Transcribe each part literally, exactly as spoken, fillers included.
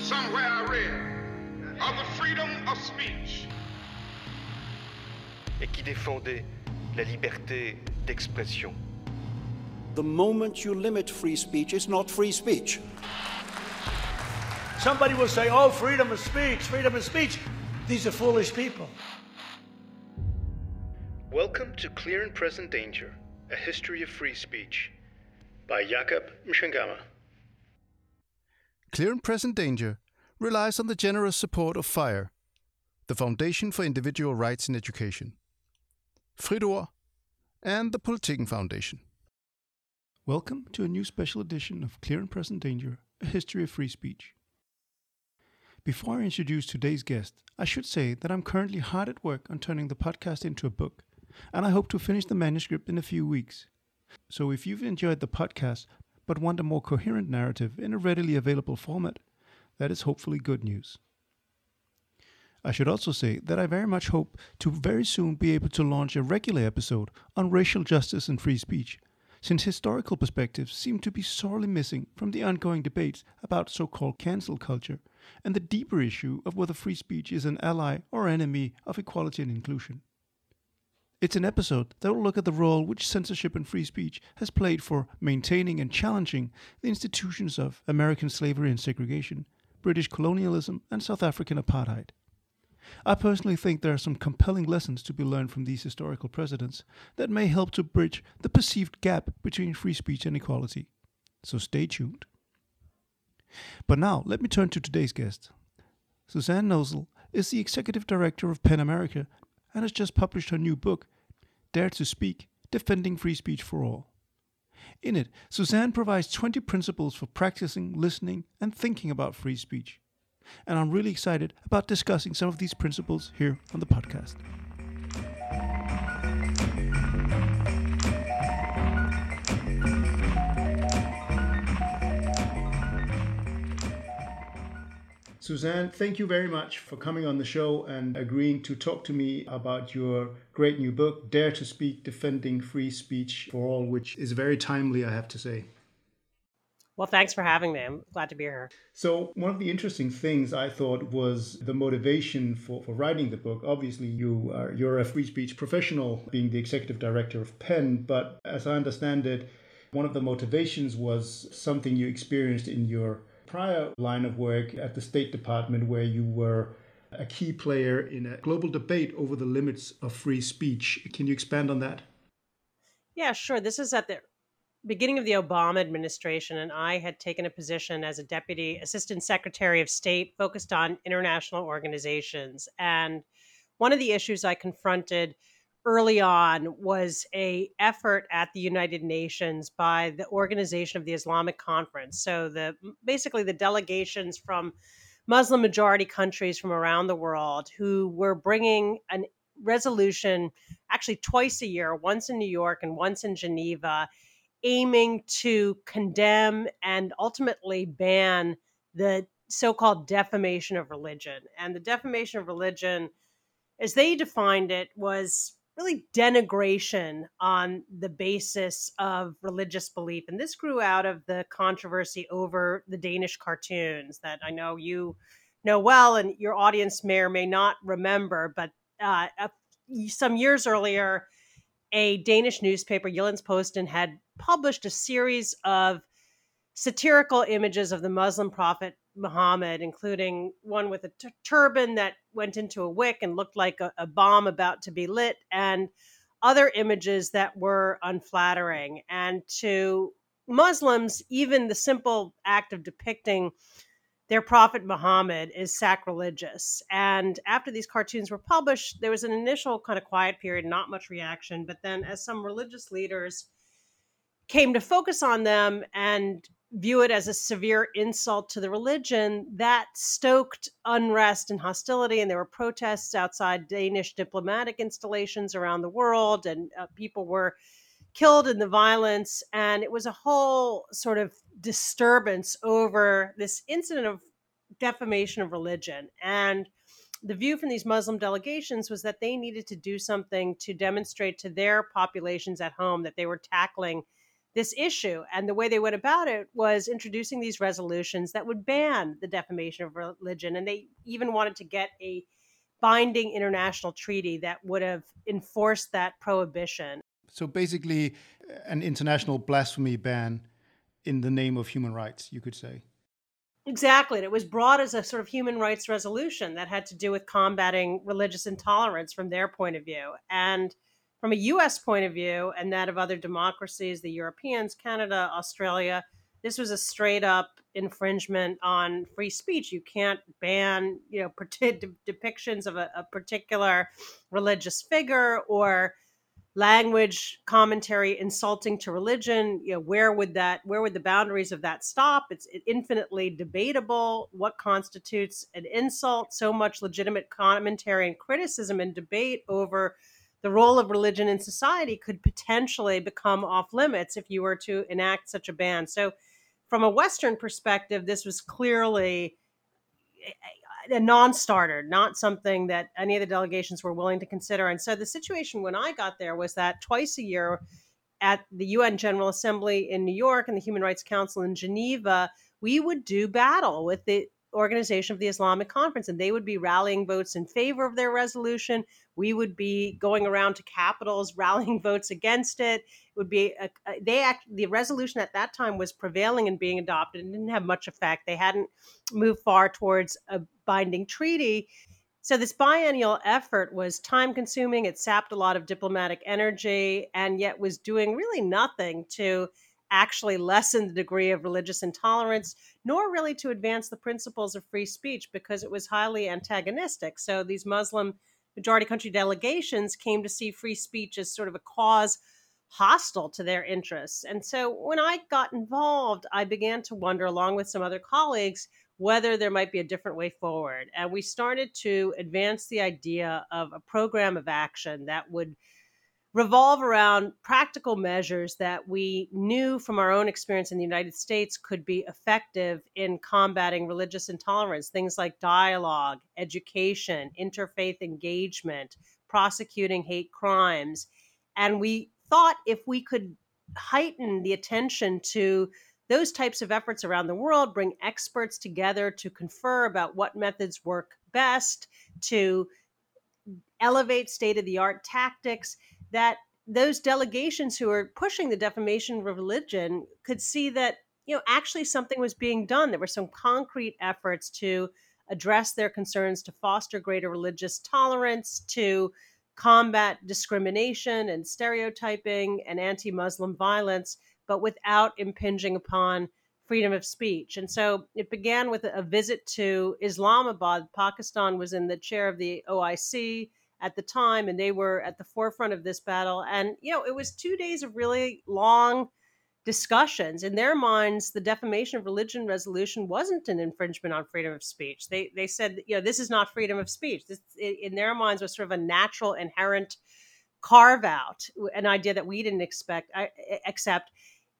Somewhere I read of the freedom of speech. Et qui défendait la liberté d'expression. The moment you limit free speech, it's not free speech. Somebody will say, oh, freedom of speech, freedom of speech. These are foolish people. Welcome to Clear and Present Danger, A History of Free Speech, by Jakob Mchangama. Clear and Present Danger relies on the generous support of FIRE, the Foundation for Individual Rights in Education, Frit Ord, and the Politiken Foundation. Welcome to a new special edition of Clear and Present Danger, A History of Free Speech. Before I introduce today's guest, I should say that I'm currently hard at work on turning the podcast into a book, and I hope to finish the manuscript in a few weeks. So if you've enjoyed the podcast but want a more coherent narrative in a readily available format, that is hopefully good news. I should also say that I very much hope to very soon be able to launch a regular episode on racial justice and free speech, since historical perspectives seem to be sorely missing from the ongoing debates about so-called cancel culture and the deeper issue of whether free speech is an ally or enemy of equality and inclusion. It's an episode that will look at the role which censorship and free speech has played for maintaining and challenging the institutions of American slavery and segregation, British colonialism, and South African apartheid. I personally think there are some compelling lessons to be learned from these historical precedents that may help to bridge the perceived gap between free speech and equality. So stay tuned. But now, let me turn to today's guest. Suzanne Nosal is the executive director of PEN America and has just published her new book, Dare to Speak, Defending Free Speech for All. In it, Suzanne provides twenty principles for practicing, listening, and thinking about free speech. And I'm really excited about discussing some of these principles here on the podcast. Suzanne, thank you very much for coming on the show and agreeing to talk to me about your great new book, Dare to Speak, Defending Free Speech for All, which is very timely, I have to say. Well, thanks for having me. I'm glad to be here. So one of the interesting things I thought was the motivation for, for writing the book. Obviously, you are, you're a free speech professional, being the executive director of PEN, but as I understand it, one of the motivations was something you experienced in your prior line of work at the State Department, where you were a key player in a global debate over the limits of free speech. Can you expand on that? Yeah, sure. This is at the beginning of the Obama administration, and I had taken a position as a deputy assistant secretary of state focused on international organizations. And one of the issues I confronted early on was a effort at the United Nations by the Organization of the Islamic Conference. So the basically the delegations from Muslim majority countries from around the world who were bringing a resolution actually twice a year, once in New York and once in Geneva, aiming to condemn and ultimately ban the so-called defamation of religion. And the defamation of religion, as they defined it, was really denigration on the basis of religious belief. And this grew out of the controversy over the Danish cartoons that I know you know well, and your audience may or may not remember. But uh, some years earlier, a Danish newspaper, Jyllands-Posten, had published a series of satirical images of the Muslim prophet Muhammad, including one with a t- turban that went into a wick and looked like a, a bomb about to be lit, and other images that were unflattering. And to Muslims, even the simple act of depicting their prophet Muhammad is sacrilegious. And after these cartoons were published, there was an initial kind of quiet period, not much reaction. But then as some religious leaders came to focus on them and view it as a severe insult to the religion, that stoked unrest and hostility. And there were protests outside Danish diplomatic installations around the world, and uh, people were killed in the violence. And it was a whole sort of disturbance over this incident of defamation of religion. And the view from these Muslim delegations was that they needed to do something to demonstrate to their populations at home that they were tackling this issue. And the way they went about it was introducing these resolutions that would ban the defamation of religion. And they even wanted to get a binding international treaty that would have enforced that prohibition. So basically, an international blasphemy ban in the name of human rights, you could say. Exactly. And it was brought as a sort of human rights resolution that had to do with combating religious intolerance from their point of view. And from a U S point of view, and that of other democracies, the Europeans, Canada, Australia, this was a straight up infringement on free speech. You can't ban, you know, de- depictions of a, a particular religious figure or language commentary insulting to religion. You know, where would that, where would the boundaries of that stop? It's infinitely debatable. What constitutes an insult? So much legitimate commentary and criticism and debate over the role of religion in society could potentially become off limits if you were to enact such a ban. So from a Western perspective, this was clearly a non-starter, not something that any of the delegations were willing to consider. And so the situation when I got there was that twice a year at the U N General Assembly in New York and the Human Rights Council in Geneva, we would do battle with the Organization of the Islamic Conference, and they would be rallying votes in favor of their resolution. We would be going around to capitals rallying votes against it. It would be a, a, they act, the resolution at that time was prevailing and being adopted and didn't have much effect. They hadn't moved far towards a binding treaty. So this biennial effort was time consuming. It sapped a lot of diplomatic energy and yet was doing really nothing to actually lessen the degree of religious intolerance, nor really to advance the principles of free speech, because it was highly antagonistic. So these Muslim majority country delegations came to see free speech as sort of a cause hostile to their interests. And so when I got involved, I began to wonder, along with some other colleagues, whether there might be a different way forward. And we started to advance the idea of a program of action that would revolve around practical measures that we knew from our own experience in the United States could be effective in combating religious intolerance. Things like dialogue, education, interfaith engagement, prosecuting hate crimes. And we thought if we could heighten the attention to those types of efforts around the world, bring experts together to confer about what methods work best, to elevate state-of-the-art tactics, that those delegations who are pushing the defamation of religion could see that, you know, actually something was being done. There were some concrete efforts to address their concerns, to foster greater religious tolerance, to combat discrimination and stereotyping and anti-Muslim violence, but without impinging upon freedom of speech. And so it began with a visit to Islamabad. Pakistan was in the chair of the O I C at the time, and they were at the forefront of this battle. And, you know, it was two days of really long discussions. In their minds, the defamation of religion resolution wasn't an infringement on freedom of speech. They they said, you know, this is not freedom of speech. This, in their minds, was sort of a natural, inherent carve out, an idea that we didn't expect, accept.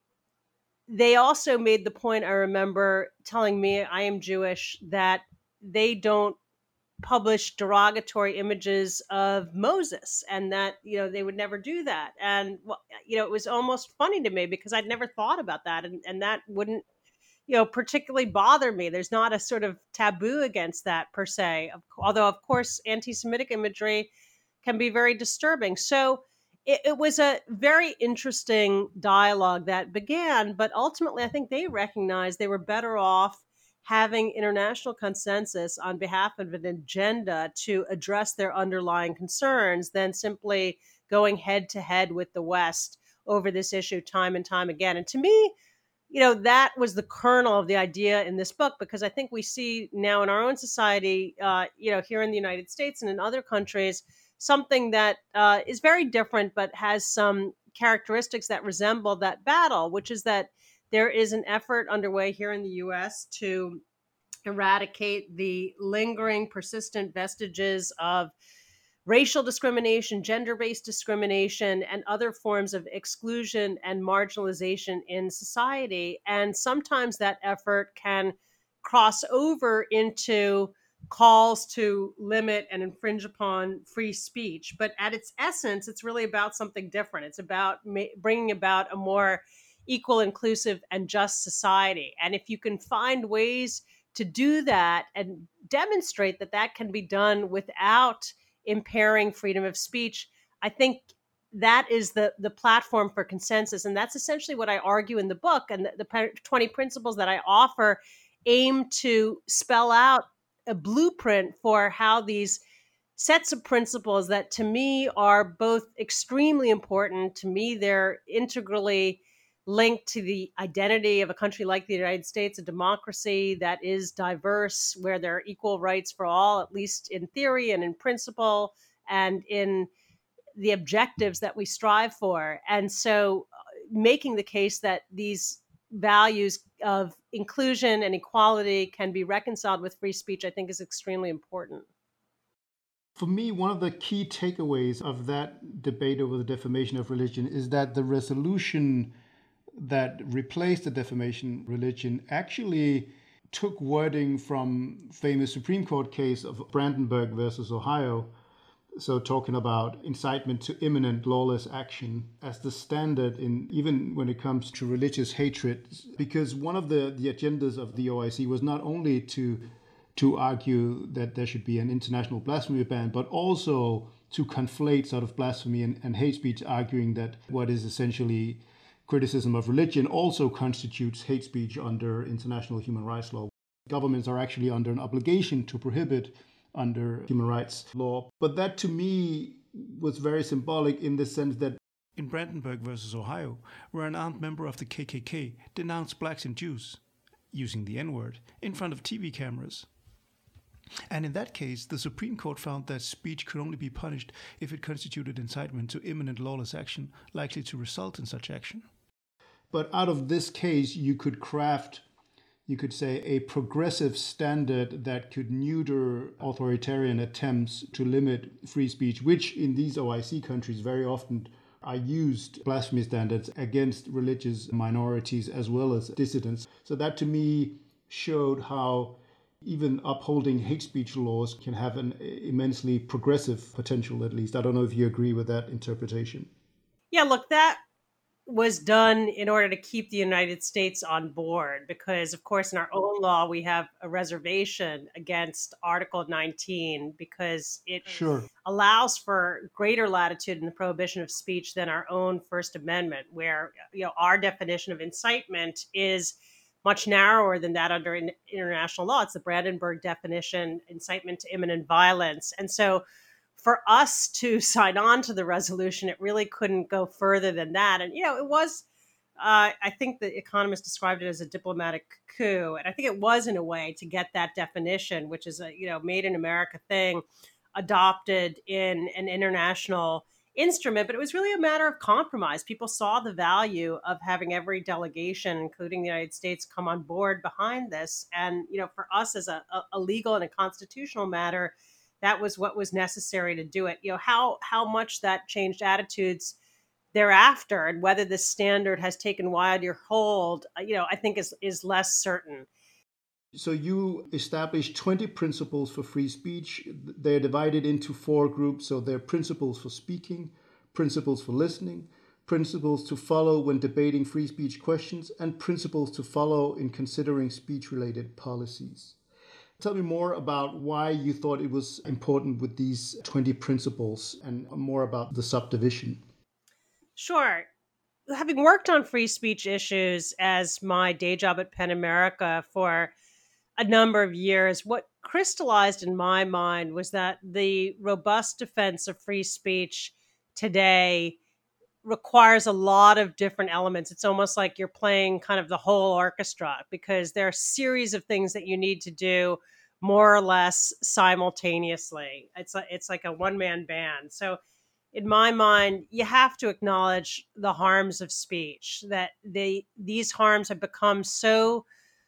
They also made the point, I remember telling me, I am Jewish, that they don't publish derogatory images of Moses, and that, you know, they would never do that. And, well, you know, it was almost funny to me because I'd never thought about that. And, and that wouldn't, you know, particularly bother me. There's not a sort of taboo against that per se. Although, of course, anti-Semitic imagery can be very disturbing. So it, it was a very interesting dialogue that began, but ultimately I think they recognized they were better off having international consensus on behalf of an agenda to address their underlying concerns than simply going head to head with the West over this issue time and time again. And to me, you know, that was the kernel of the idea in this book, because I think we see now in our own society, uh, you know, here in the United States and in other countries, something that uh, is very different, but has some characteristics that resemble that battle, which is that there is an effort underway here in the U S to eradicate the lingering, persistent vestiges of racial discrimination, gender-based discrimination, and other forms of exclusion and marginalization in society. And sometimes that effort can cross over into calls to limit and infringe upon free speech. But at its essence, it's really about something different. It's about ma- bringing about a more equal, inclusive, and just society. And if you can find ways to do that and demonstrate that that can be done without impairing freedom of speech, I think that is the the platform for consensus. And that's essentially what I argue in the book. And the, the twenty principles that I offer aim to spell out a blueprint for how these sets of principles that to me are both extremely important. To me, they're integrally linked to the identity of a country like the United States, a democracy that is diverse, where there are equal rights for all, at least in theory and in principle, and in the objectives that we strive for. And so making the case that these values of inclusion and equality can be reconciled with free speech, I think is extremely important. For me, one of the key takeaways of that debate over the defamation of religion is that the resolution that replaced the defamation religion actually took wording from famous Supreme Court case of Brandenburg versus Ohio. So talking about incitement to imminent lawless action as the standard in even when it comes to religious hatred, because one of the, the agendas of the O I C was not only to to argue that there should be an international blasphemy ban, but also to conflate sort of blasphemy and, and hate speech, arguing that what is essentially criticism of religion also constitutes hate speech under international human rights law. Governments are actually under an obligation to prohibit under human rights law. But that to me was very symbolic in the sense that in Brandenburg versus Ohio, where an armed member of the K K K denounced blacks and Jews using the N-word in front of T V cameras. And in that case, the Supreme Court found that speech could only be punished if it constituted incitement to imminent lawless action likely to result in such action. But out of this case, you could craft, you could say, a progressive standard that could neuter authoritarian attempts to limit free speech, which in these O I C countries very often are used blasphemy standards against religious minorities as well as dissidents. So that to me showed how even upholding hate speech laws can have an immensely progressive potential, at least. I don't know if you agree with that interpretation. Yeah, look, that was done in order to keep the United States on board, because, of course, in our own law, we have a reservation against Article nineteen because it sure. allows for greater latitude in the prohibition of speech than our own First Amendment, where, you know, our definition of incitement is much narrower than that under in, international law. It's the Brandenburg definition, incitement to imminent violence. And so for us to sign on to the resolution, it really couldn't go further than that. And, you know, it was, uh, I think the Economist described it as a diplomatic coup. And I think it was, in a way, to get that definition, which is a, you know, made in America thing, adopted in an international instrument. But it was really a matter of compromise. People saw the value of having every delegation, including the United States, come on board behind this. And, you know, for us as a, a legal and a constitutional matter, that was what was necessary to do it. You know, how how much that changed attitudes thereafter and whether this standard has taken wider hold, you know, I think is is less certain. So you established twenty principles for free speech. They're divided into four groups. So they're principles for speaking, principles for listening, principles to follow when debating free speech questions, and principles to follow in considering speech-related policies. Tell me more about why you thought it was important with these twenty principles and more about the subdivision. Sure. Having worked on free speech issues as my day job at PEN America for a number of years, what crystallized in my mind was that the robust defense of free speech today requires a lot of different elements. It's almost like you're playing kind of the whole orchestra, because there are a series of things that you need to do more or less simultaneously. It's a, it's like a one-man band. So in my mind, you have to acknowledge the harms of speech, that they these harms have become so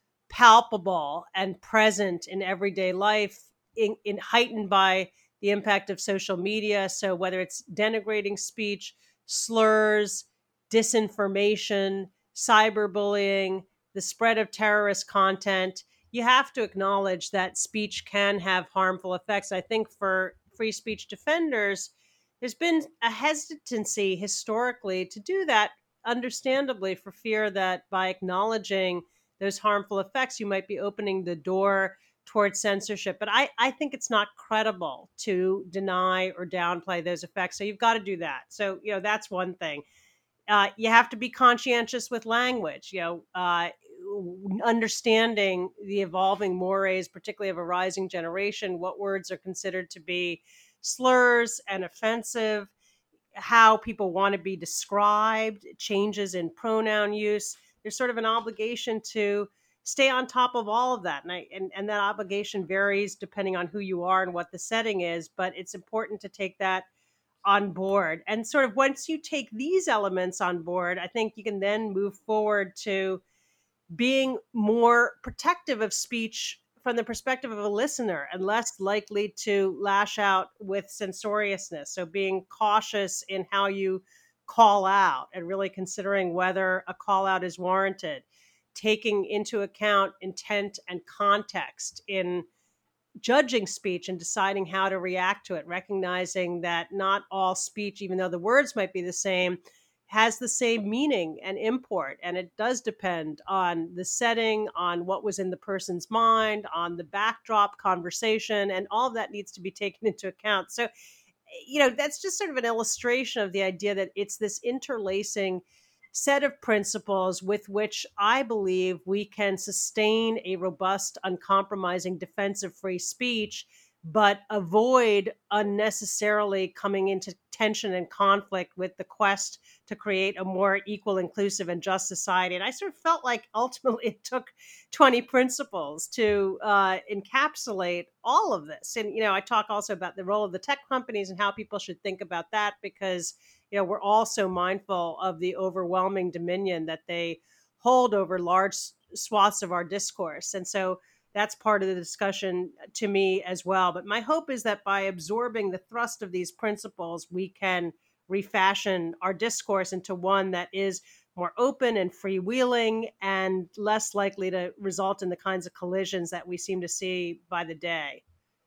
palpable and present in everyday life, in, in heightened by the impact of social media. So whether it's denigrating speech, slurs, disinformation, cyberbullying, the spread of terrorist content, you have to acknowledge that speech can have harmful effects. I think for free speech defenders, there's been a hesitancy historically to do that understandably for fear that by acknowledging those harmful effects, you might be opening the door towards censorship. But I, I think it's not credible to deny or downplay those effects. So you've got to do that. So, you know, that's one thing. Uh, you have to be conscientious with language, you know, uh, understanding the evolving mores, particularly of a rising generation, what words are considered to be slurs and offensive, how people want to be described, changes in pronoun use. There's sort of an obligation to stay on top of all of that. And, I, and, and that obligation varies depending on who you are and what the setting is, but it's important to take that on board. And sort of once you take these elements on board, I think you can then move forward to being more protective of speech from the perspective of a listener and less likely to lash out with censoriousness. So being cautious in how you call out and really considering whether a call out is warranted, taking into account intent and context in judging speech and deciding how to react to it, recognizing that not all speech, even though the words might be the same, has the same meaning and import. And it does depend on the setting, on what was in the person's mind, on the backdrop conversation, and all of that needs to be taken into account. So, you know, that's just sort of an illustration of the idea that it's this interlacing set of principles with which I believe we can sustain a robust, uncompromising defense of free speech, but avoid unnecessarily coming into tension and conflict with the quest to create a more equal, inclusive, and just society. And I sort of felt like ultimately it took twenty principles to uh, encapsulate all of this. And, you know, I talk also about the role of the tech companies and how people should think about that, because, you know, we're also mindful of the overwhelming dominion that they hold over large swaths of our discourse. And so that's part of the discussion to me as well. But my hope is that by absorbing the thrust of these principles, we can refashion our discourse into one that is more open and freewheeling and less likely to result in the kinds of collisions that we seem to see by the day.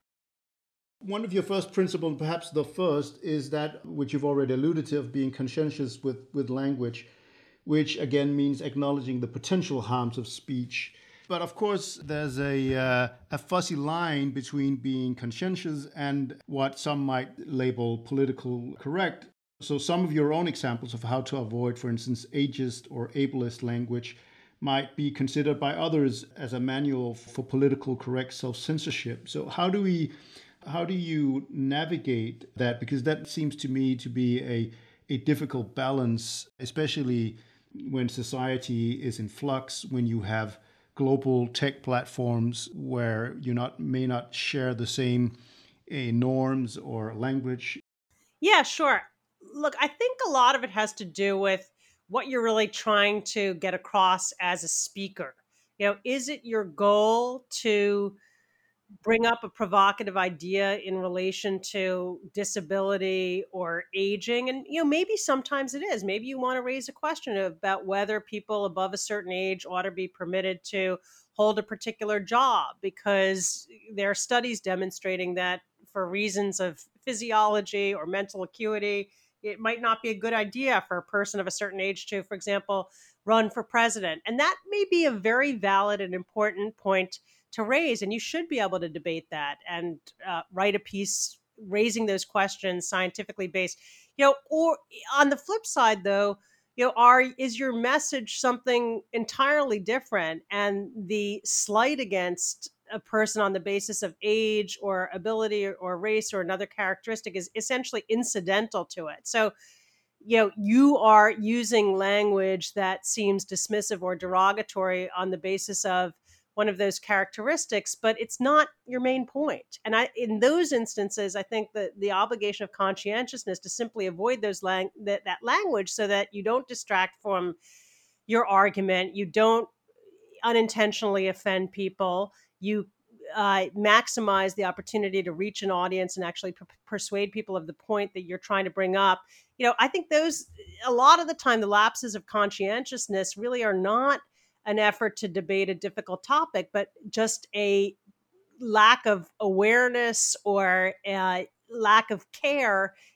One of your first principles, and perhaps the first, is that, which you've already alluded to, of being conscientious with, with language, which again means acknowledging the potential harms of speech. But of course, there's a, uh, a fuzzy line between being conscientious and what some might label political correct. So some of your own examples of how to avoid, for instance, ageist or ableist language might be considered by others as a manual for political correct self-censorship. So how do we, how do you navigate that? Because that seems to me to be a, a difficult balance, especially when society is in flux, when you have global tech platforms where you not may not share the same uh, norms or language. Yeah, sure. Look, I think a lot of it has to do with what you're really trying to get across as a speaker. You know, is it your goal to bring up a provocative idea in relation to disability or aging? And, you know, maybe sometimes it is. Maybe you want to raise a question about whether people above a certain age ought to be permitted to hold a particular job, because there are studies demonstrating that for reasons of physiology or mental acuity, it might not be a good idea for a person of a certain age to, for example, run for president. And that may be a very valid and important point to raise, and you should be able to debate that and uh, write a piece raising those questions scientifically based. You know, or on the flip side, though, you know, are is your message something entirely different, and the slight against a person on the basis of age or ability or, or race or another characteristic is essentially incidental to it. So, you know, you are using language that seems dismissive or derogatory on the basis of one of those characteristics, but it's not your main point. And I, in those instances, I think that the obligation of conscientiousness to simply avoid those lang- that, that language so that you don't distract from your argument, you don't unintentionally offend people, you uh, maximize the opportunity to reach an audience and actually per- persuade people of the point that you're trying to bring up. You know, I think those, a lot of the time, the lapses of conscientiousness really are not an effort to debate a difficult topic, but just a lack of awareness or a lack of care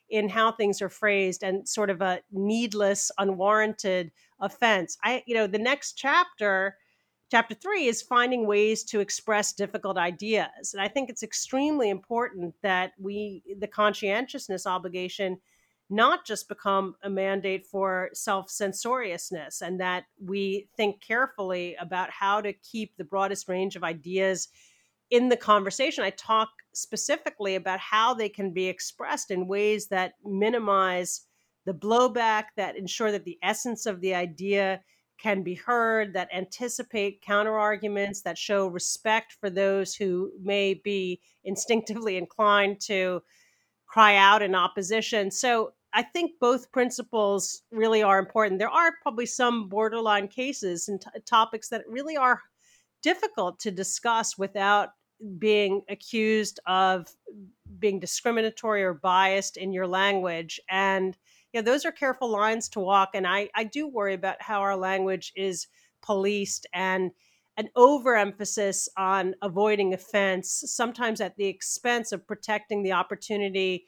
in how things are phrased and sort of a needless, unwarranted offense. I, you know, the next chapter, chapter three, is finding ways to express difficult ideas. And I think it's extremely important that we, the conscientiousness obligation, not just become a mandate for self-censoriousness, and that we think carefully about how to keep the broadest range of ideas in the conversation. I talk specifically about how they can be expressed in ways that minimize the blowback, that ensure that the essence of the idea can be heard, that anticipate counterarguments, that show respect for those who may be instinctively inclined to cry out in opposition. So I think both principles really are important. There are probably some borderline cases and t- topics that really are difficult to discuss without being accused of being discriminatory or biased in your language. And you know, those are careful lines to walk. And I, I do worry about how our language is policed, and an overemphasis on avoiding offense, sometimes at the expense of protecting the opportunity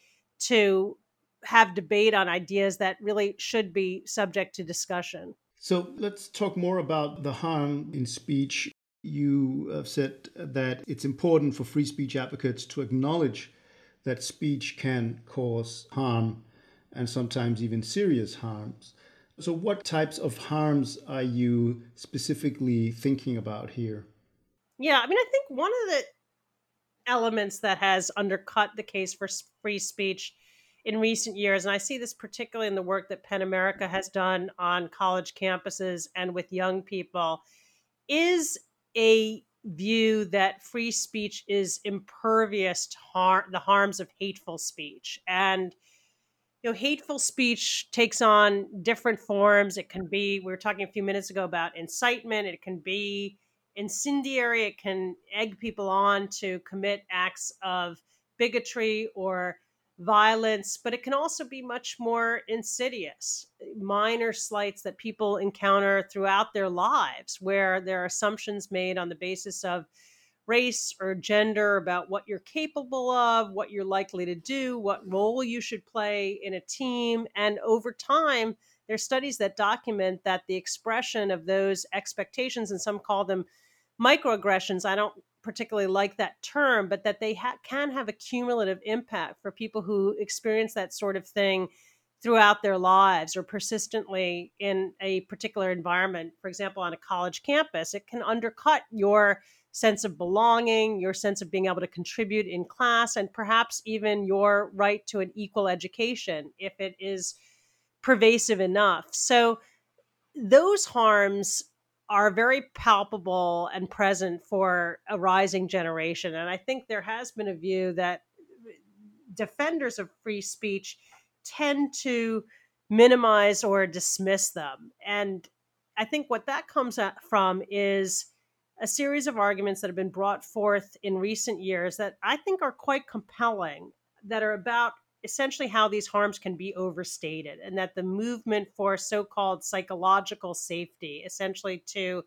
to have debate on ideas that really should be subject to discussion. So let's talk more about the harm in speech. You have said that it's important for free speech advocates to acknowledge that speech can cause harm and sometimes even serious harms. So what types of harms are you specifically thinking about here? Yeah, I mean, I think one of the elements that has undercut the case for free speech in recent years, and I see this particularly in the work that PEN America has done on college campuses and with young people, is a view that free speech is impervious to har- the harms of hateful speech. And you know, hateful speech takes on different forms. It can be, we were talking a few minutes ago about incitement. It can be incendiary. It can egg people on to commit acts of bigotry or violence, but it can also be much more insidious, minor slights that people encounter throughout their lives, where there are assumptions made on the basis of race or gender about what you're capable of, what you're likely to do, what role you should play in a team. And over time, there are studies that document that the expression of those expectations, and some call them microaggressions, I don't particularly like that term, but that they ha- can have a cumulative impact for people who experience that sort of thing throughout their lives or persistently in a particular environment. For example, on a college campus, it can undercut your sense of belonging, your sense of being able to contribute in class, and perhaps even your right to an equal education if it is pervasive enough. So those harms are very palpable and present for a rising generation. And I think there has been a view that defenders of free speech tend to minimize or dismiss them. And I think what that comes from is a series of arguments that have been brought forth in recent years that I think are quite compelling, that are about essentially how these harms can be overstated, and that the movement for so-called psychological safety, essentially to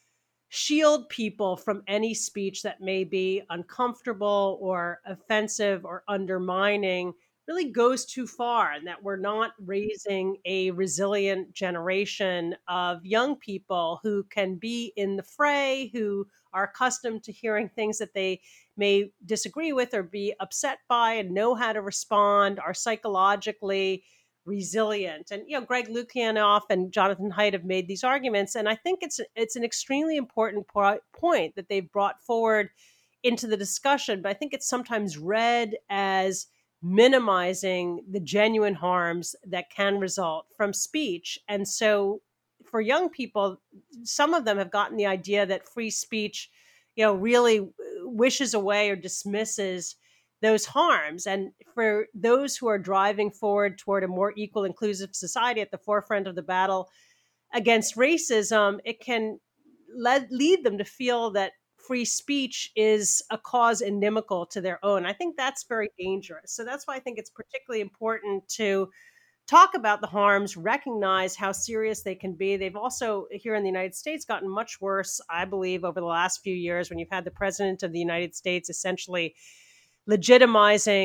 shield people from any speech that may be uncomfortable or offensive or undermining, really goes too far, and that we're not raising a resilient generation of young people who can be in the fray, who are accustomed to hearing things that they may disagree with or be upset by and know how to respond, are psychologically resilient. And, you know, Greg Lukianoff and Jonathan Haidt have made these arguments. And I think it's it's an extremely important po- point that they've brought forward into the discussion. But I think it's sometimes read as minimizing the genuine harms that can result from speech. And so for young people, some of them have gotten the idea that free speech, you know, really wishes away or dismisses those harms. And for those who are driving forward toward a more equal, inclusive society at the forefront of the battle against racism, it can lead, lead them to feel that free speech is a cause inimical to their own. I think that's very dangerous. So that's why I think it's particularly important to talk about the harms, recognize how serious they can be. They've also, here in the United States, gotten much worse, I believe, over the last few years, when you've had the president of the United States essentially legitimizing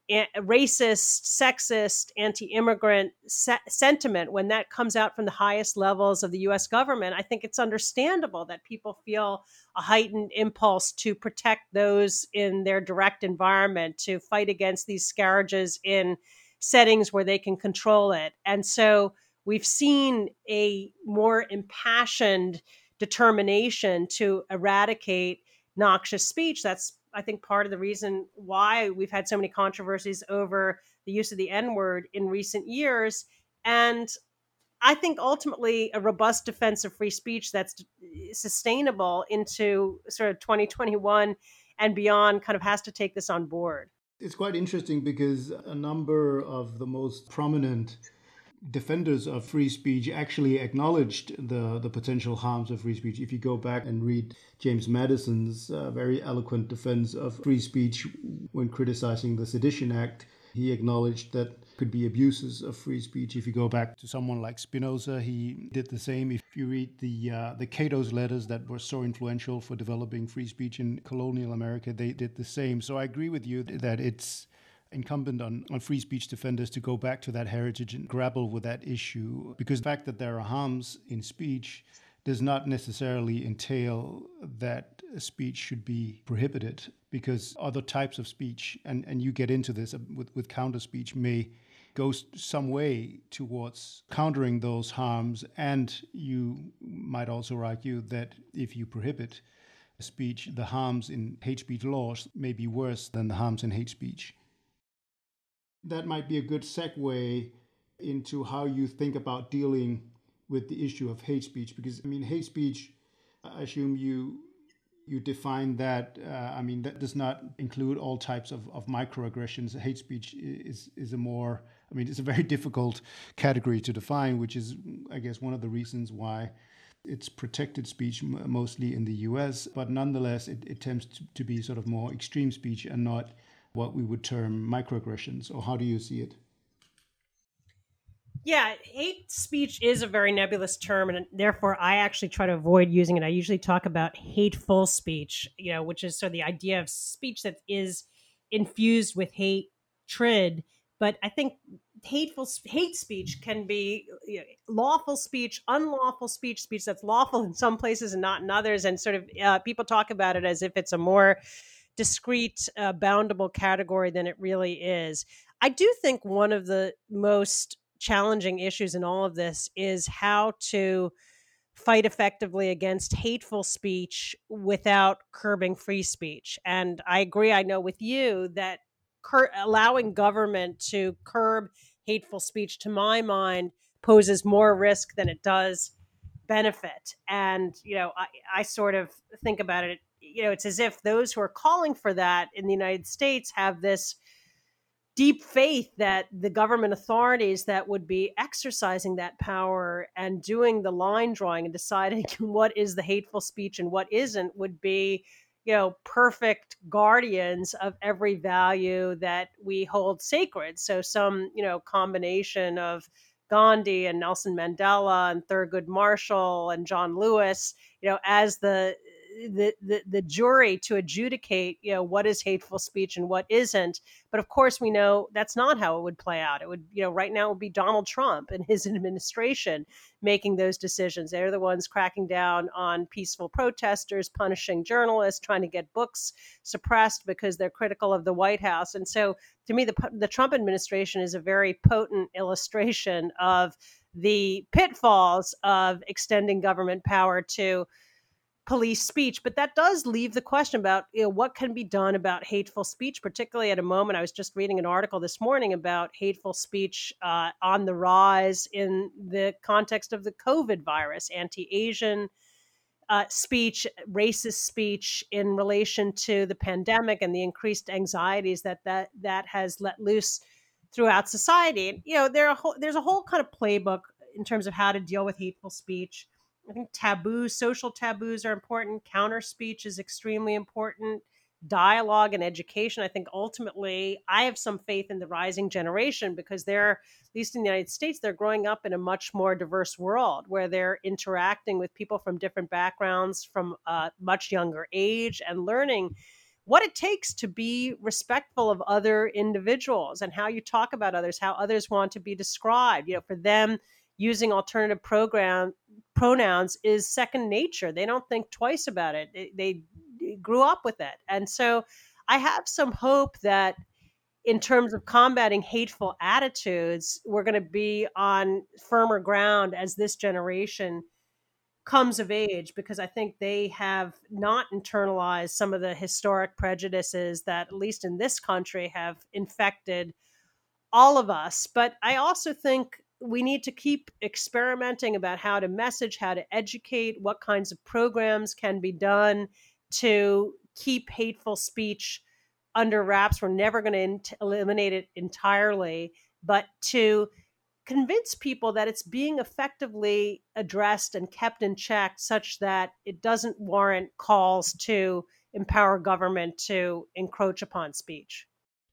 a- racist, sexist, anti-immigrant se- sentiment, when that comes out from the highest levels of the U S government, I think it's understandable that people feel a heightened impulse to protect those in their direct environment, to fight against these scourges in settings where they can control it. And so we've seen a more impassioned determination to eradicate noxious speech. That's, I think, part of the reason why we've had so many controversies over the use of the N-word in recent years. And I think ultimately a robust defense of free speech that's sustainable into sort of twenty twenty-one and beyond kind of has to take this on board. It's quite interesting because a number of the most prominent defenders of free speech actually acknowledged the, the potential harms of free speech. If you go back and read James Madison's uh, very eloquent defense of free speech when criticizing the Sedition Act, he acknowledged that could be abuses of free speech. If you go back to someone like Spinoza, he did the same. If you read the uh, the Cato's letters that were so influential for developing free speech in colonial America, they did the same. So I agree with you that it's incumbent on, on free speech defenders to go back to that heritage and grapple with that issue, because the fact that there are harms in speech does not necessarily entail that speech should be prohibited, because other types of speech, and, and you get into this with, with counter speech, may go some way towards countering those harms. And you might also argue that if you prohibit speech, the harms in hate speech laws may be worse than the harms in hate speech. That might be a good segue into how you think about dealing with the issue of hate speech, because I mean, hate speech, I assume you you define that. Uh, I mean, that does not include all types of, of microaggressions. Hate speech is is a more, I mean, it's a very difficult category to define, which is, I guess, one of the reasons why it's protected speech mostly in the U S, but nonetheless, it, it tends to, to be sort of more extreme speech and not what we would term microaggressions. Or how do you see it? Yeah, hate speech is a very nebulous term, and therefore I actually try to avoid using it. I usually talk about hateful speech, you know, which is sort of the idea of speech that is infused with hatred. But I think hateful hate speech can be, you know, lawful speech, unlawful speech, speech that's lawful in some places and not in others. And sort of uh, people talk about it as if it's a more discrete, uh, boundable category than it really is. I do think one of the most challenging issues in all of this is how to fight effectively against hateful speech without curbing free speech. And I agree, I know with you that cur- allowing government to curb hateful speech, to my mind, poses more risk than it does benefit. And, you know, I, I sort of think about it, you know, it's as if those who are calling for that in the United States have this deep faith that the government authorities that would be exercising that power and doing the line drawing and deciding what is the hateful speech and what isn't would be, you know, perfect guardians of every value that we hold sacred. So some, you know, combination of Gandhi and Nelson Mandela and Thurgood Marshall and John Lewis, you know, as the The, the the jury to adjudicate, you know, what is hateful speech and what isn't. But of course, we know that's not how it would play out. It would, you know, right now it would be Donald Trump and his administration making those decisions. They're the ones cracking down on peaceful protesters, punishing journalists, trying to get books suppressed because they're critical of the White House. And so, to me, the the Trump administration is a very potent illustration of the pitfalls of extending government power to police speech. But that does leave the question about, you know, what can be done about hateful speech, particularly at a moment. I was just reading an article this morning about hateful speech uh, on the rise in the context of the COVID virus, anti-Asian uh, speech, racist speech in relation to the pandemic and the increased anxieties that that, that has let loose throughout society. And, you know, there are a whole, there's a whole kind of playbook in terms of how to deal with hateful speech. I think taboos, social taboos are important. Counter speech is extremely important. Dialogue and education. I think ultimately, I have some faith in the rising generation because they're, at least in the United States, they're growing up in a much more diverse world where they're interacting with people from different backgrounds from a much younger age and learning what it takes to be respectful of other individuals and how you talk about others, how others want to be described. You know, for them, using alternative program pronouns is second nature. They don't think twice about it. They, they grew up with it. And so I have some hope that in terms of combating hateful attitudes, we're going to be on firmer ground as this generation comes of age, because I think they have not internalized some of the historic prejudices that, at least in this country, have infected all of us. But I also think we need to keep experimenting about how to message, how to educate, what kinds of programs can be done to keep hateful speech under wraps. We're never going to eliminate it entirely, but to convince people that it's being effectively addressed and kept in check such that it doesn't warrant calls to empower government to encroach upon speech.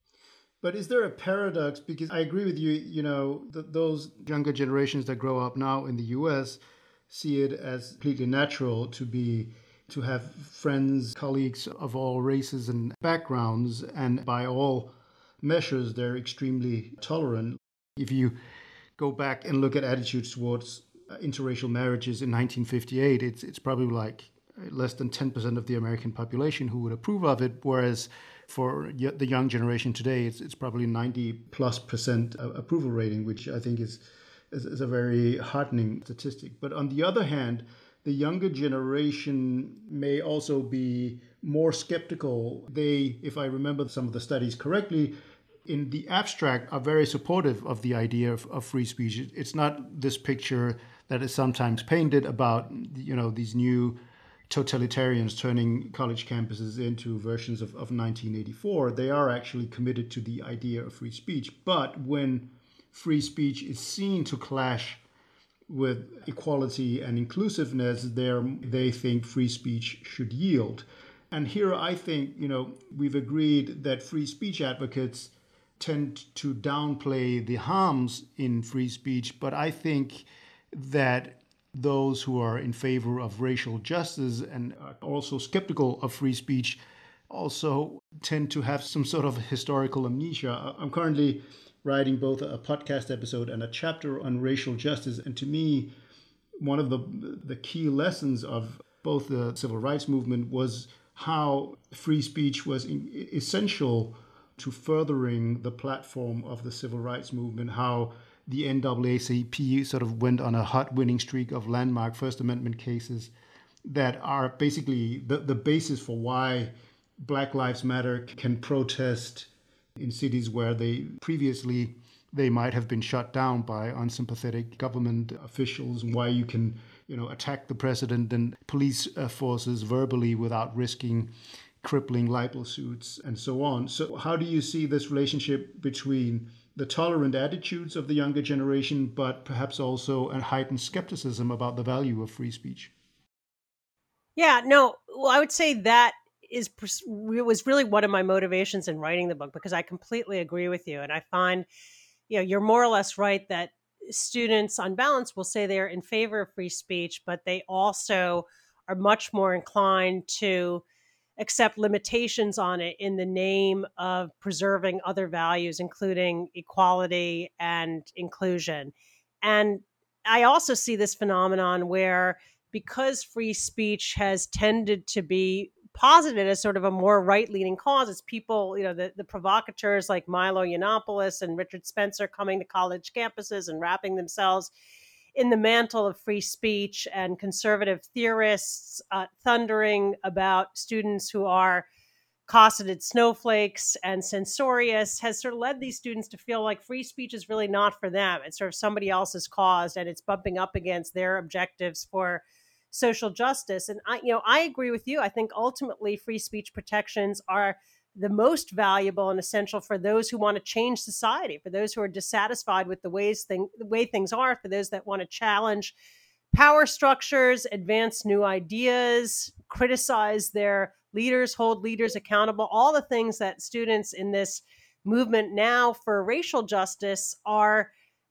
But is there a paradox? Because I agree with you, you know, th- those younger generations that grow up now in the U S see it as completely natural to be to have friends, colleagues of all races and backgrounds, and by all measures, they're extremely tolerant. If you go back and look at attitudes towards uh, interracial marriages in nineteen fifty-eight, it's it's probably like less than ten percent of the American population who would approve of it, whereas for y- the young generation today, it's it's probably ninety plus percent approval rating, which I think is, is is a very heartening statistic. But on the other hand, the younger generation may also be more skeptical. They, if I remember some of the studies correctly, in the abstract are very supportive of the idea of, of free speech. It's not this picture that is sometimes painted about, you know, these new totalitarians turning college campuses into versions of, of nineteen eighty-four. They are actually committed to the idea of free speech. But when free speech is seen to clash with equality and inclusiveness, they think free speech should yield. And here I think, you know, we've agreed that free speech advocates tend to downplay the harms in free speech, but I think that those who are in favor of racial justice and are also skeptical of free speech also tend to have some sort of historical amnesia. I'm currently writing both a podcast episode and a chapter on racial justice, and to me, one of the the key lessons of both the civil rights movement was how free speech was in, essential to furthering the platform of the civil rights movement, how the N double A C P sort of went on a hot winning streak of landmark First Amendment cases that are basically the, the basis for why Black Lives Matter can protest in cities where they previously they might have been shut down by unsympathetic government officials, and why you can, you know, attack the president and police uh, forces verbally without risking crippling libel suits and so on. So how do you see this relationship between the tolerant attitudes of the younger generation, but perhaps also a heightened skepticism about the value of free speech? Yeah, no, well, I would say that is was really one of my motivations in writing the book, because I completely agree with you. And I find, you know, you're more or less right that students on balance will say they're in favor of free speech, but they also are much more inclined to accept limitations on it in the name of preserving other values, including equality and inclusion. And I also see this phenomenon where, because free speech has tended to be posited as sort of a more right-leaning cause, it's people, you know, the, the provocateurs like Milo Yiannopoulos and Richard Spencer coming to college campuses and wrapping themselves in the mantle of free speech, and conservative theorists uh, thundering about students who are cosseted snowflakes and censorious, has sort of led these students to feel like free speech is really not for them. It's sort of somebody else's cause, and it's bumping up against their objectives for social justice. And I, you know, I agree with you. I think ultimately free speech protections are the most valuable and essential for those who want to change society, for those who are dissatisfied with the ways thing, the way things are, for those that want to challenge power structures, advance new ideas, criticize their leaders, hold leaders accountable, all the things that students in this movement now for racial justice are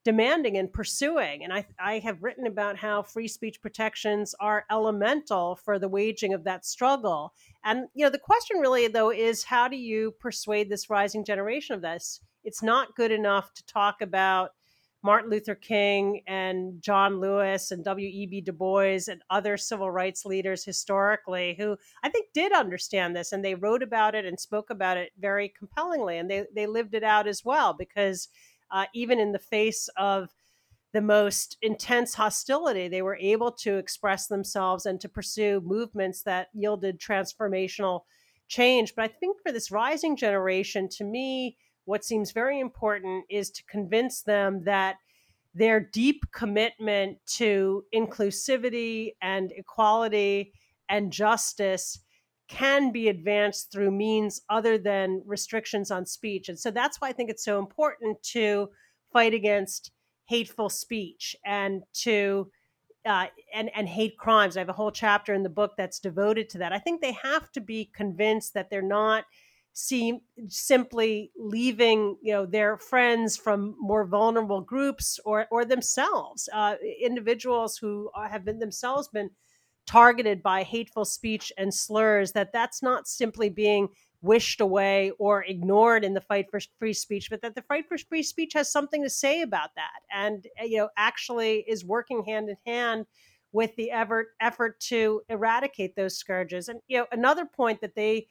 demanding and pursuing. And I, I have written about how free speech protections are elemental for the waging of that struggle. And, you know, the question really, though, is how do you persuade this rising generation of this? It's not good enough to talk about Martin Luther King and John Lewis and W E B Du Bois and other civil rights leaders historically who I think did understand this, and they wrote about it and spoke about it very compellingly, and they, they lived it out as well, because uh, even in the face of the most intense hostility, they were able to express themselves and to pursue movements that yielded transformational change. But I think for this rising generation, to me, what seems very important is to convince them that their deep commitment to inclusivity and equality and justice can be advanced through means other than restrictions on speech. And so that's why I think it's so important to fight against hateful speech and to uh, and and hate crimes. I have a whole chapter in the book that's devoted to that. I think they have to be convinced that they're not see simply leaving, you know, their friends from more vulnerable groups or or themselves, uh, individuals who have been themselves been targeted by hateful speech and slurs, that that's not simply being wished away or ignored in the fight for free speech, but that the fight for free speech has something to say about that, and you know actually is working hand in hand with the effort effort to eradicate those scourges. And you know another point that they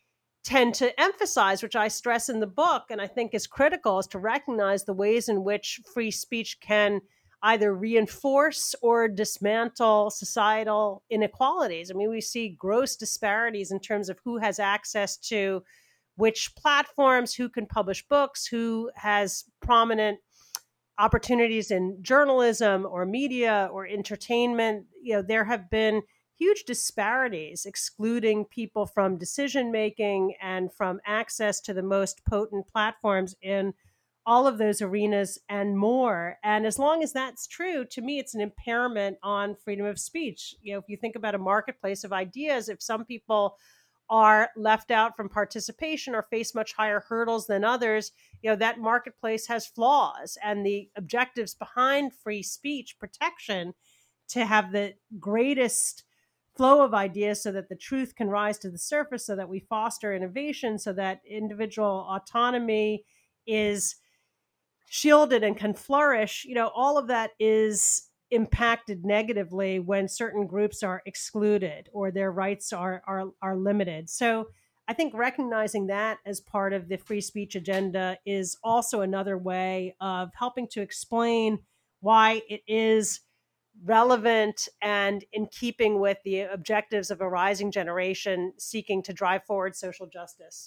tend to emphasize, which I stress in the book and I think is critical, is to recognize the ways in which free speech can either reinforce or dismantle societal inequalities. I mean, we see gross disparities in terms of who has access to which platforms, who can publish books, who has prominent opportunities in journalism or media or entertainment. You know, there have been huge disparities excluding people from decision making and from access to the most potent platforms in all of those arenas and more. And as long as that's true, to me, it's an impairment on freedom of speech. You know, if you think about a marketplace of ideas, if some people are left out from participation or face much higher hurdles than others, you know, that marketplace has flaws. And the objectives behind free speech protection, to have the greatest flow of ideas so that the truth can rise to the surface, so that we foster innovation, so that individual autonomy is shielded and can flourish, you know, all of that is impacted negatively when certain groups are excluded or their rights are, are, are limited. So I think recognizing that as part of the free speech agenda is also another way of helping to explain why it is relevant and in keeping with the objectives of a rising generation seeking to drive forward social justice.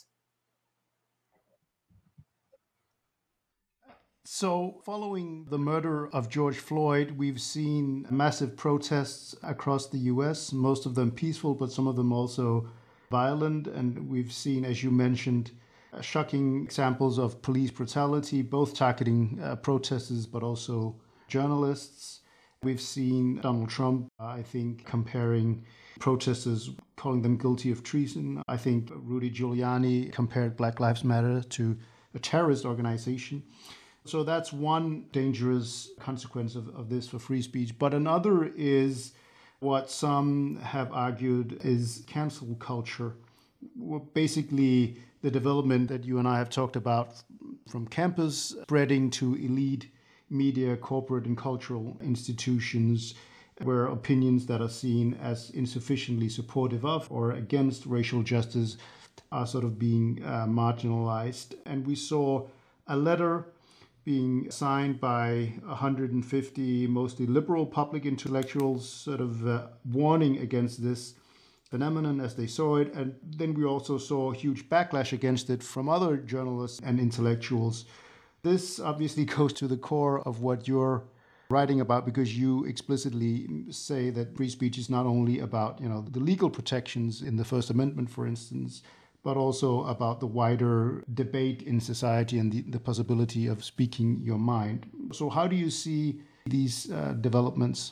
So, following the murder of George Floyd, we've seen massive protests across the U S, most of them peaceful, but some of them also violent. And we've seen, as you mentioned, uh, shocking examples of police brutality, both targeting uh, protesters, but also journalists. We've seen Donald Trump, uh, I think, comparing protesters, calling them guilty of treason. I think Rudy Giuliani compared Black Lives Matter to a terrorist organization. So that's one dangerous consequence of, of this for free speech. But another is what some have argued is cancel culture. Basically, the development that you and I have talked about from campus spreading to elite media, corporate and cultural institutions, where opinions that are seen as insufficiently supportive of or against racial justice are sort of being uh, marginalized. And we saw a letter being signed by one hundred fifty mostly liberal public intellectuals, sort of uh, warning against this phenomenon as they saw it. And then we also saw a huge backlash against it from other journalists and intellectuals. This obviously goes to the core of what you're writing about, because you explicitly say that free speech is not only about, you know, the legal protections in the First Amendment, for instance, but also about the wider debate in society and the, the possibility of speaking your mind. So how do you see these uh, developments?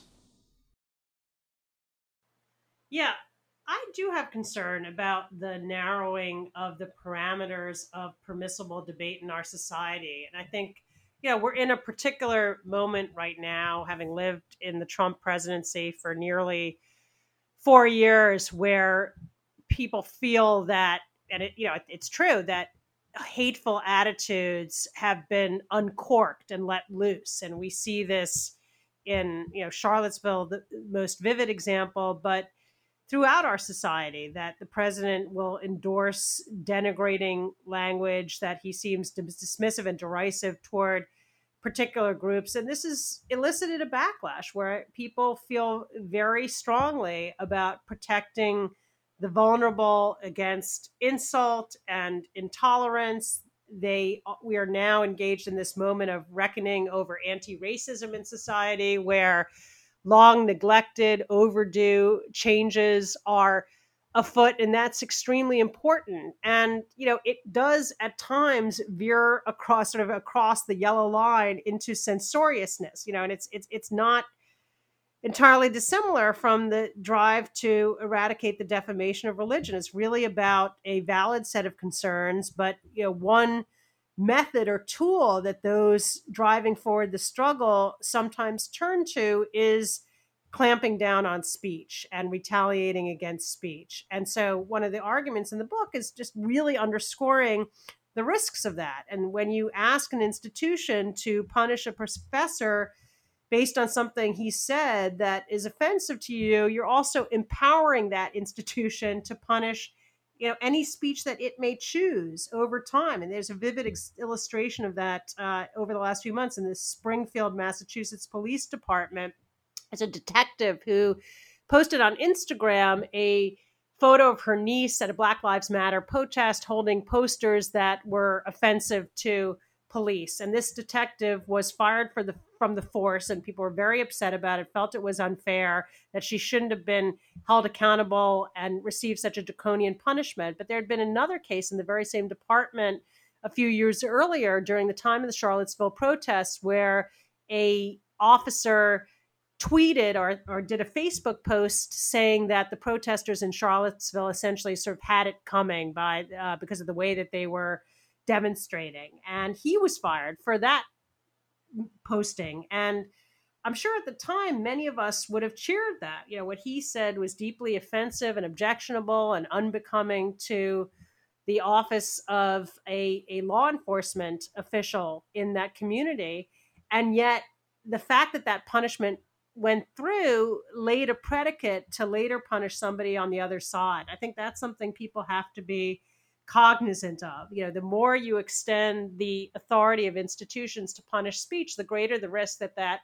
Yeah, I do have concern about the narrowing of the parameters of permissible debate in our society. And I think you know, we're in a particular moment right now, having lived in the Trump presidency for nearly four years, where people feel that, and it, you know, it's true that hateful attitudes have been uncorked and let loose, and we see this in, you know, Charlottesville, the most vivid example, but throughout our society, that the president will endorse denigrating language, that he seems dismissive and derisive toward particular groups. And this has elicited a backlash where people feel very strongly about protecting the vulnerable against insult and intolerance. They, we are now engaged in this moment of reckoning over anti-racism in society, where long neglected, overdue changes are afoot, and that's extremely important. And, you know, it does at times veer across sort of across the yellow line into censoriousness, you know, and it's it's it's not entirely dissimilar from the drive to eradicate the defamation of religion. It's really about a valid set of concerns, but, you know, one method or tool that those driving forward the struggle sometimes turn to is clamping down on speech and retaliating against speech. And so one of the arguments in the book is just really underscoring the risks of that. And when you ask an institution to punish a professor based on something he said that is offensive to you, you're also empowering that institution to punish, you know, any speech that it may choose over time. And there's a vivid ex- illustration of that uh, over the last few months in the Springfield, Massachusetts Police Department. It's a detective who posted on Instagram a photo of her niece at a Black Lives Matter protest holding posters that were offensive to police. And this detective was fired for the from the force, and people were very upset about it, felt it was unfair, that she shouldn't have been held accountable and received such a draconian punishment. But there had been another case in the very same department a few years earlier during the time of the Charlottesville protests, where a officer tweeted or, or did a Facebook post saying that the protesters in Charlottesville essentially sort of had it coming by uh, because of the way that they were demonstrating. And he was fired for that posting. And I'm sure at the time, many of us would have cheered that. You know, what he said was deeply offensive and objectionable and unbecoming to the office of a, a law enforcement official in that community. And yet the fact that that punishment went through laid a predicate to later punish somebody on the other side. I think that's something people have to be cognizant of. You know, the more you extend the authority of institutions to punish speech, the greater the risk that that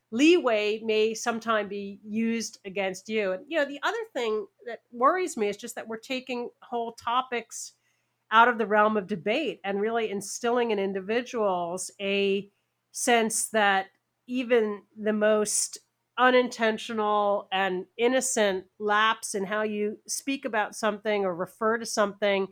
leeway may sometime be used against you. And, you know, the other thing that worries me is just that we're taking whole topics out of the realm of debate and really instilling in individuals a sense that even the most unintentional and innocent lapse in how you speak about something or refer to something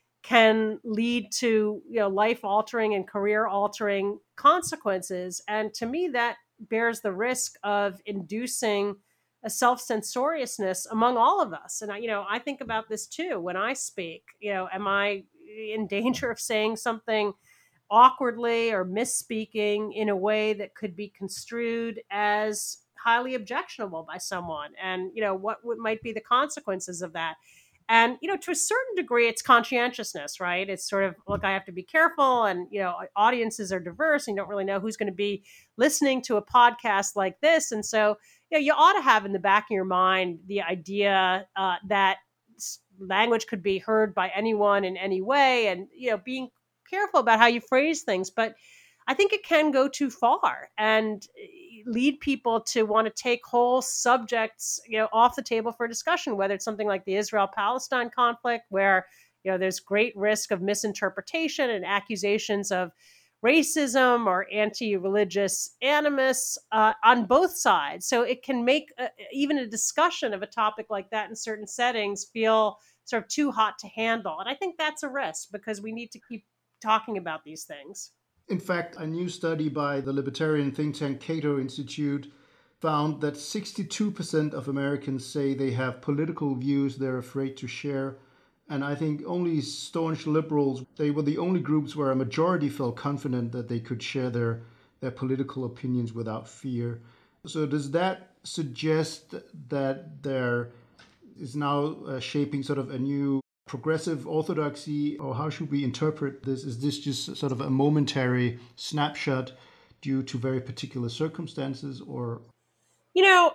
can lead to, you know, life-altering and career-altering consequences. And to me, that bears the risk of inducing a self-censoriousness among all of us. And I, you know, I think about this too when I speak. You know, am I in danger of saying something awkwardly or misspeaking in a way that could be construed as highly objectionable by someone? And, you know, what, what might be the consequences of that? And, you know, to a certain degree, it's conscientiousness, right? It's sort of, look, I have to be careful. And, you know, audiences are diverse and you don't really know who's going to be listening to a podcast like this. And so, you know, you ought to have in the back of your mind the idea uh, that language could be heard by anyone in any way, and, you know, being careful about how you phrase things. But I think it can go too far and lead people to want to take whole subjects, you know, off the table for discussion, whether it's something like the Israel-Palestine conflict, where, you know, there's great risk of misinterpretation and accusations of racism or anti-religious animus uh, on both sides. So it can make a, even a discussion of a topic like that in certain settings feel sort of too hot to handle. And I think that's a risk because we need to keep talking about these things. In fact, a new study by the libertarian think tank Cato Institute found that sixty-two percent of Americans say they have political views they're afraid to share, And I think only staunch liberals, they were the only groups where a majority felt confident that they could share their, their political opinions without fear. So does that suggest that there is now uh, shaping sort of a new progressive orthodoxy, or how should we interpret this? Is this just sort of a momentary snapshot due to very particular circumstances, or? You know,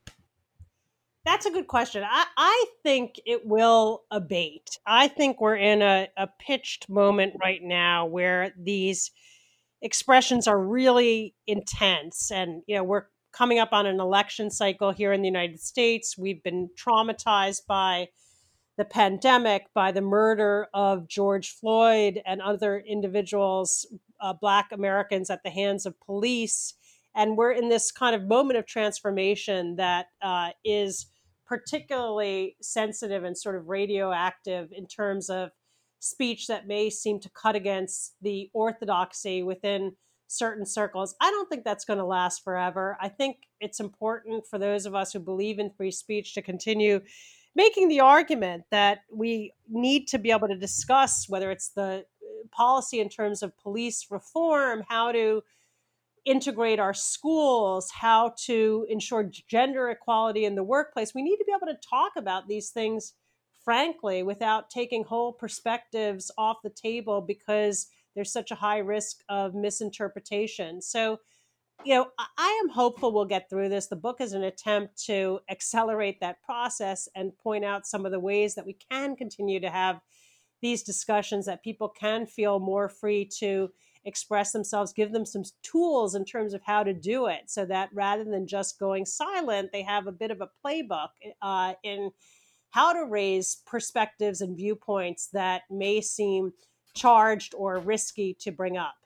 that's a good question. I, I think it will abate. I think we're in a, a pitched moment right now where these expressions are really intense. And, you know, we're coming up on an election cycle here in the United States. We've been traumatized by the pandemic, by the murder of George Floyd and other individuals, uh, Black Americans, at the hands of police. And we're in this kind of moment of transformation that uh, is particularly sensitive and sort of radioactive in terms of speech that may seem to cut against the orthodoxy within certain circles. I don't think that's going to last forever. I think it's important for those of us who believe in free speech to continue making the argument that we need to be able to discuss whether it's the policy in terms of police reform, how to integrate our schools, how to ensure gender equality in the workplace. We need to be able to talk about these things frankly without taking whole perspectives off the table because there's such a high risk of misinterpretation. So, you know, I am hopeful we'll get through this. The book is an attempt to accelerate that process and point out some of the ways that we can continue to have these discussions, that people can feel more free to express themselves, give them some tools in terms of how to do it, so that rather than just going silent, they have a bit of a playbook uh, in how to raise perspectives and viewpoints that may seem charged or risky to bring up.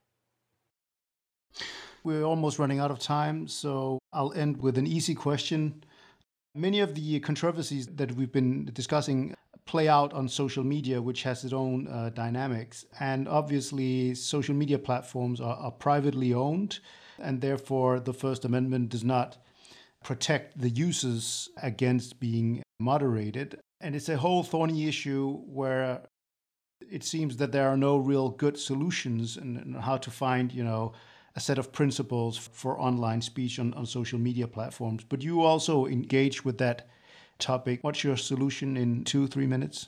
We're almost running out of time, so I'll end with an easy question. Many of the controversies that we've been discussing play out on social media, which has its own uh, dynamics. And obviously, social media platforms are, are privately owned, and therefore the First Amendment does not protect the users against being moderated. And it's a whole thorny issue where it seems that there are no real good solutions on how to find, you know, a set of principles for online speech on, on social media platforms. But you also engage with that topic. What's your solution in two, three minutes?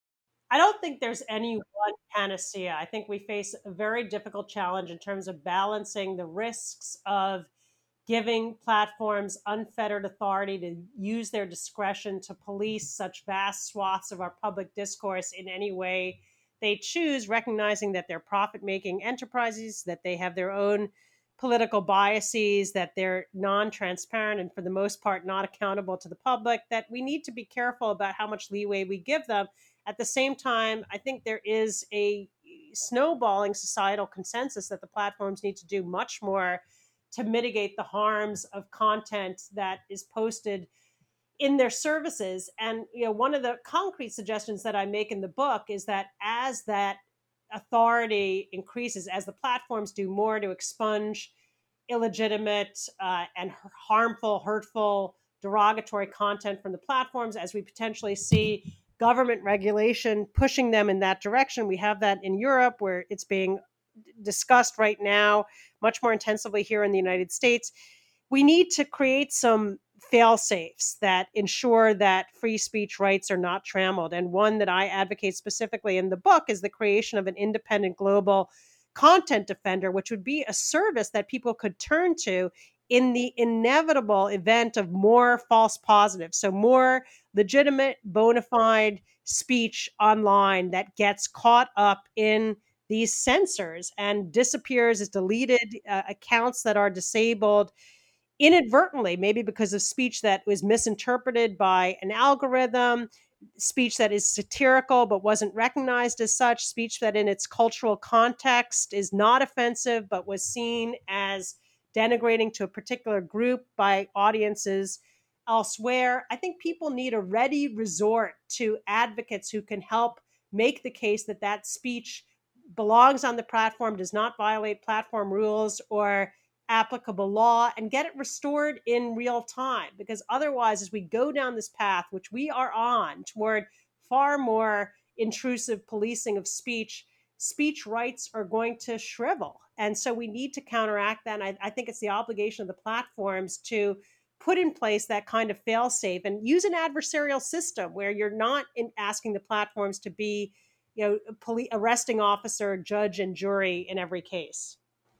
I don't think there's any one panacea. I think we face a very difficult challenge in terms of balancing the risks of giving platforms unfettered authority to use their discretion to police such vast swaths of our public discourse in any way they choose, recognizing that they're profit-making enterprises, that they have their own political biases, that they're non-transparent and for the most part not accountable to the public, that we need to be careful about how much leeway we give them. At the same time, I think there is a snowballing societal consensus that the platforms need to do much more to mitigate the harms of content that is posted in their services. And, you know, one of the concrete suggestions that I make in the book is that as that authority increases, as the platforms do more to expunge illegitimate uh, and harmful, hurtful, derogatory content from the platforms, as we potentially see government regulation pushing them in that direction. We have that in Europe, where it's being discussed right now much more intensively here in the United States. We need to create some fail-safes that ensure that free speech rights are not trammeled. And one that I advocate specifically in the book is the creation of an independent global content defender, which would be a service that people could turn to in the inevitable event of more false positives. So more legitimate, bona fide speech online that gets caught up in these censors and disappears, is deleted, uh, accounts that are disabled inadvertently, maybe because of speech that was misinterpreted by an algorithm, speech that is satirical but wasn't recognized as such, speech that in its cultural context is not offensive but was seen as denigrating to a particular group by audiences elsewhere. I think people need a ready resort to advocates who can help make the case that that speech belongs on the platform, does not violate platform rules or applicable law, and get it restored in real time. Because otherwise, as we go down this path, which we are on, toward far more intrusive policing of speech, speech rights are going to shrivel. And so we need to counteract that. And I, I think it's the obligation of the platforms to put in place that kind of fail-safe and use an adversarial system where you're not in asking the platforms to be, you know, police, arresting officer, judge, and jury in every case.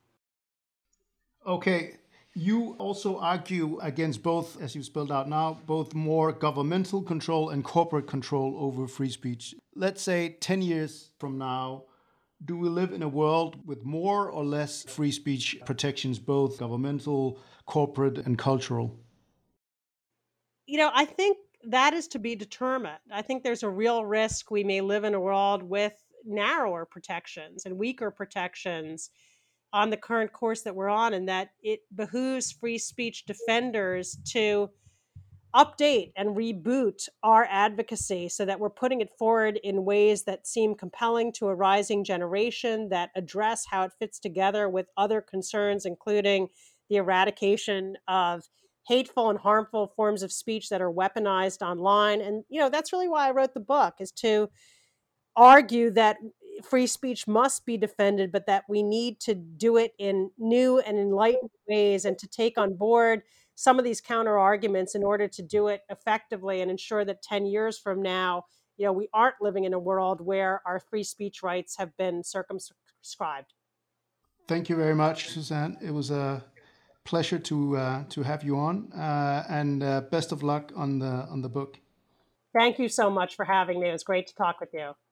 Okay. You also argue against both, as you've spelled out now, both more governmental control and corporate control over free speech. Let's say ten years from now, do we live in a world with more or less free speech protections, both governmental, corporate, and cultural? You know, I think that is to be determined. I think there's a real risk we may live in a world with narrower protections and weaker protections on the current course that we're on, and that it behooves free speech defenders to update and reboot our advocacy so that we're putting it forward in ways that seem compelling to a rising generation, that address how it fits together with other concerns, including the eradication of hateful and harmful forms of speech that are weaponized online. And, you know, that's really why I wrote the book, is to argue that free speech must be defended, but that we need to do it in new and enlightened ways, and to take on board some of these counter arguments in order to do it effectively and ensure that ten years from now, you know, we aren't living in a world where our free speech rights have been circumscribed. Thank you very much, Suzanne. It was a pleasure to uh, to have you on, uh, and uh, best of luck on the on the book. Thank you so much for having me. It was great to talk with you.